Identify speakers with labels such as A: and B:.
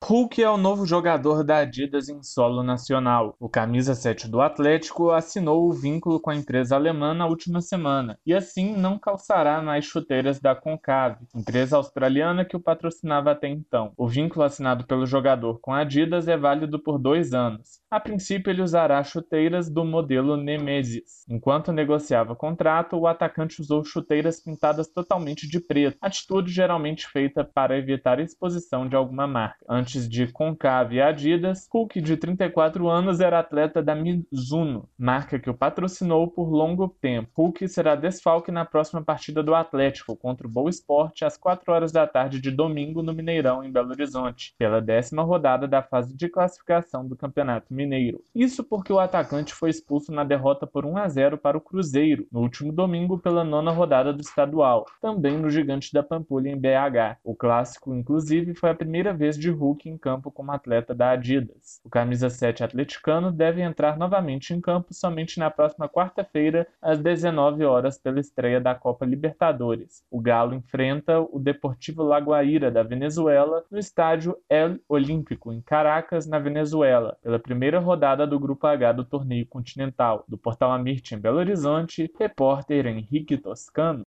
A: Hulk é o novo jogador da Adidas em solo nacional. O camisa 7 do Atlético assinou o vínculo com a empresa alemã na última semana e assim não calçará mais chuteiras da Concave, empresa australiana que o patrocinava até então. O vínculo assinado pelo jogador com a Adidas é válido por 2 anos. A princípio ele usará chuteiras do modelo Nemesis. Enquanto negociava contrato, o atacante usou chuteiras pintadas totalmente de preto, atitude geralmente feita para evitar a exposição de alguma marca. Antes de Concave e Adidas, Hulk, de 34 anos, era atleta da Mizuno, marca que o patrocinou por longo tempo. Hulk será desfalque na próxima partida do Atlético contra o Boa Esporte às 4 horas da tarde de domingo no Mineirão, em Belo Horizonte, pela 10ª rodada da fase de classificação do Campeonato Mineiro. Isso porque o atacante foi expulso na derrota por 1-0 para o Cruzeiro, no último domingo pela 9ª rodada do estadual, também no Gigante da Pampulha, em BH. O clássico, inclusive, foi a primeira vez de Hulk em campo como atleta da Adidas. O camisa 7 atleticano deve entrar novamente em campo somente na próxima quarta-feira, às 19 horas, pela estreia da Copa Libertadores. O Galo enfrenta o Deportivo Laguaira, da Venezuela, no estádio El Olímpico, em Caracas, na Venezuela, pela primeira rodada do Grupo H do torneio continental. Do Portal Amirte, em Belo Horizonte, repórter Henrique Toscano.